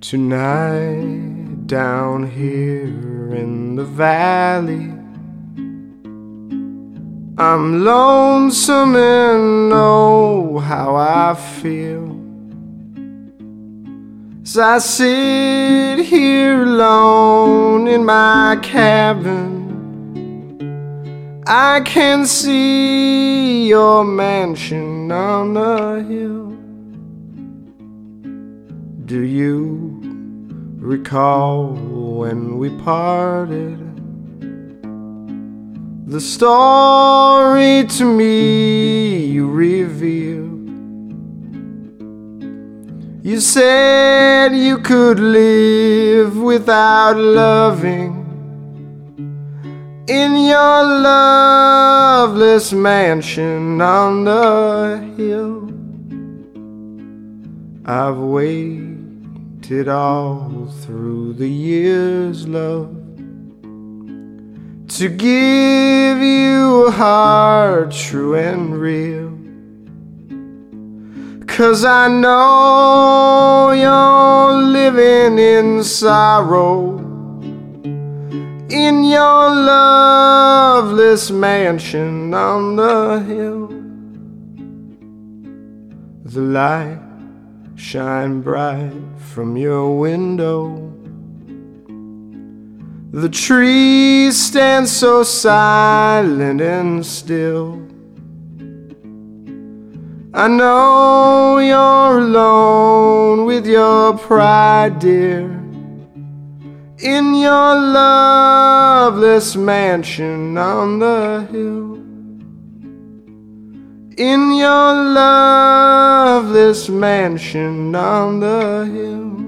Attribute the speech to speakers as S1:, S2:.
S1: Tonight, down here in the valley, I'm lonesome and know how I feel. As I sit here alone in my cabin, I can see your mansion on the hill. Do you recall when we parted? The story to me you revealed. You said you could live without loving in your loveless mansion on the hill. I've waited all through the years, love, to give you a heart true and real. 'Cause I know you're living in sorrow in your loveless mansion on the hill. The light shine bright from your window. The trees stand so silent and still. I know you're alone with your pride, dear, in your loveless mansion on the hill. In your loveless mansion on the hill.